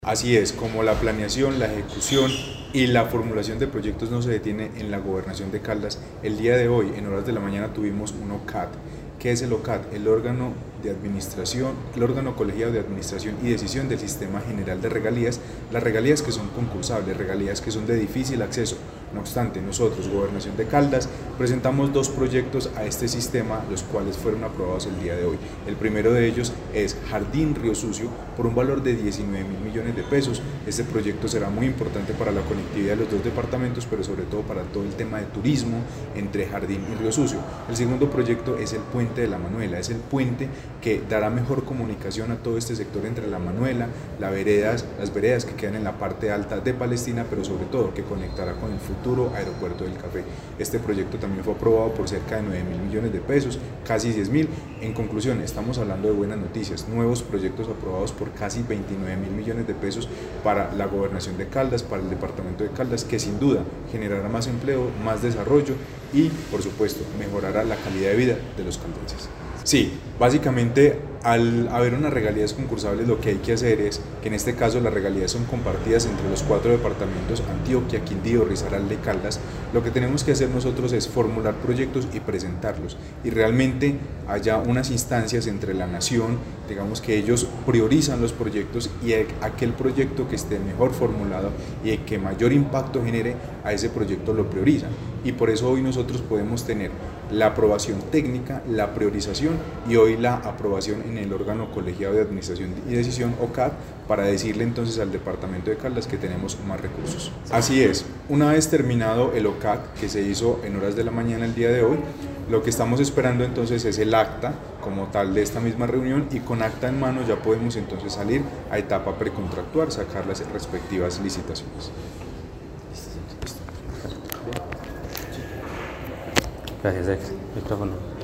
Así es, como la planeación, la ejecución y la formulación de proyectos no se detiene en la Gobernación de Caldas, el día de hoy, en horas de la mañana, tuvimos un OCAD. ¿Qué es el OCAD? El órgano de administración, el órgano colegiado de administración y decisión del Sistema General de Regalías, las regalías que son concursables, regalías que son de difícil acceso. No obstante, nosotros, Gobernación de Caldas, presentamos dos proyectos a este sistema, los cuales fueron aprobados el día de hoy. El primero de ellos es Jardín Río Sucio, por un valor de 19.000 millones de pesos. Este proyecto será muy importante para la conectividad de los dos departamentos, pero sobre todo para todo el tema de turismo entre Jardín y Río Sucio. El segundo proyecto es el Puente de la Manuela, es el puente que dará mejor comunicación a todo este sector entre la Manuela, las veredas que quedan en la parte alta de Palestina, pero sobre todo que conectará con el futuro aeropuerto del Café. Este proyecto también fue aprobado por cerca de 9.000 millones de pesos, casi 10.000. En conclusión, estamos hablando de buenas noticias, nuevos proyectos aprobados por casi 29.000 millones de pesos para la Gobernación de Caldas, para el departamento de Caldas, que sin duda generará más empleo, más desarrollo y, por supuesto, mejorará la calidad de vida de los caldenses. Sí, básicamente al haber unas regalías concursables lo que hay que hacer es que en este caso las regalías son compartidas entre los 4 departamentos, Antioquia, Quindío, Risaralda y Caldas. Lo que tenemos que hacer nosotros es formular proyectos y presentarlos y realmente haya unas instancias entre la nación, digamos que ellos priorizan los proyectos y aquel proyecto que esté mejor formulado y que mayor impacto genere, a ese proyecto lo priorizan, y por eso hoy nosotros podemos tener la aprobación técnica, la priorización y hoy la aprobación en el órgano colegiado de administración y decisión, OCAD, para decirle entonces al departamento de Caldas que tenemos más recursos. Así es, una vez terminado el OCAD que se hizo en horas de la mañana el día de hoy, lo que estamos esperando entonces es el acta como tal de esta misma reunión, y con acta en mano ya podemos entonces salir a etapa precontractual, sacar las respectivas licitaciones. Gracias, ex. Micrófono.